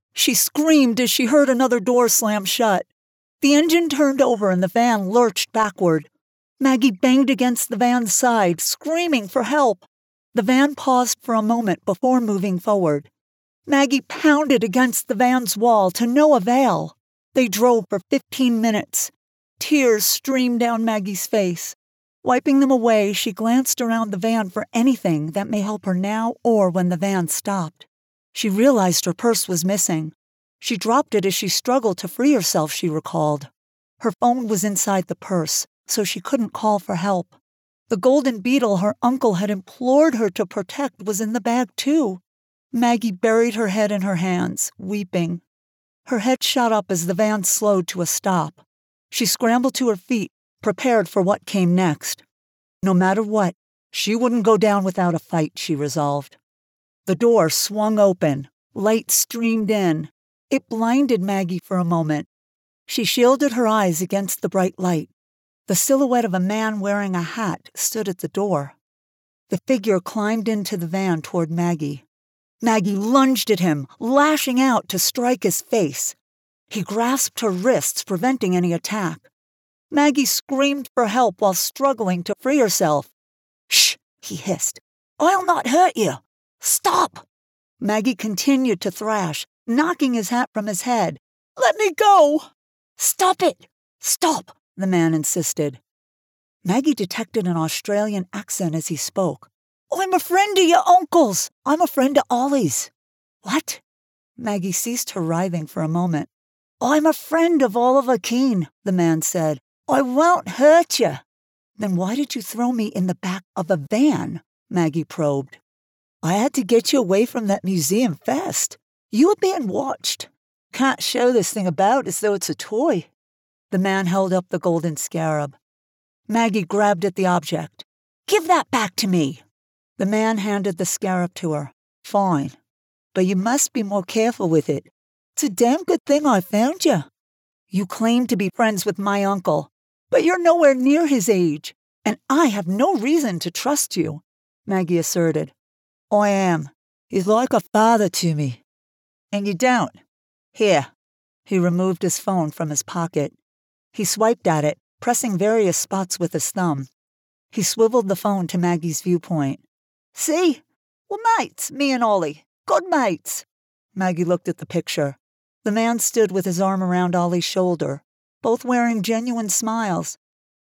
She screamed as she heard another door slam shut. The engine turned over and the van lurched backward. Maggie banged against the van's side, screaming for help. The van paused for a moment before moving forward. Maggie pounded against the van's wall to no avail. They drove for 15 minutes. Tears streamed down Maggie's face. Wiping them away, she glanced around the van for anything that may help her now or when the van stopped. She realized her purse was missing. She dropped it as she struggled to free herself, she recalled. Her phone was inside the purse, so she couldn't call for help. The golden beetle her uncle had implored her to protect was in the bag, too. Maggie buried her head in her hands, weeping. Her head shot up as the van slowed to a stop. She scrambled to her feet, prepared for what came next. No matter what, she wouldn't go down without a fight, she resolved. The door swung open. Light streamed in. It blinded Maggie for a moment. She shielded her eyes against the bright light. The silhouette of a man wearing a hat stood at the door. The figure climbed into the van toward Maggie. Maggie lunged at him, lashing out to strike his face. He grasped her wrists, preventing any attack. Maggie screamed for help while struggling to free herself. "Shh," he hissed. "I'll not hurt you. Stop!" Maggie continued to thrash, knocking his hat from his head. "Let me go!" "Stop it! Stop!" the man insisted. Maggie detected an Australian accent as he spoke. "I'm a friend of your uncle's. I'm a friend of Ollie's." "What?" Maggie ceased her writhing for a moment. "I'm a friend of Oliver Keene," the man said. "I won't hurt you." "Then why did you throw me in the back of a van?" Maggie probed. "I had to get you away from that museum fast. You were being watched. Can't show this thing about as though it's a toy." The man held up the golden scarab. Maggie grabbed at the object. "Give that back to me." The man handed the scarab to her. "Fine. But you must be more careful with it. It's a damn good thing I found you. You claim to be friends with my uncle, but you're nowhere near his age, and I have no reason to trust you," Maggie asserted. "I am. He's like a father to me. And you don't. Here." He removed his phone from his pocket. He swiped at it, pressing various spots with his thumb. He swiveled the phone to Maggie's viewpoint. "See? We're mates, me and Ollie. Good mates." Maggie looked at the picture. The man stood with his arm around Ollie's shoulder, both wearing genuine smiles,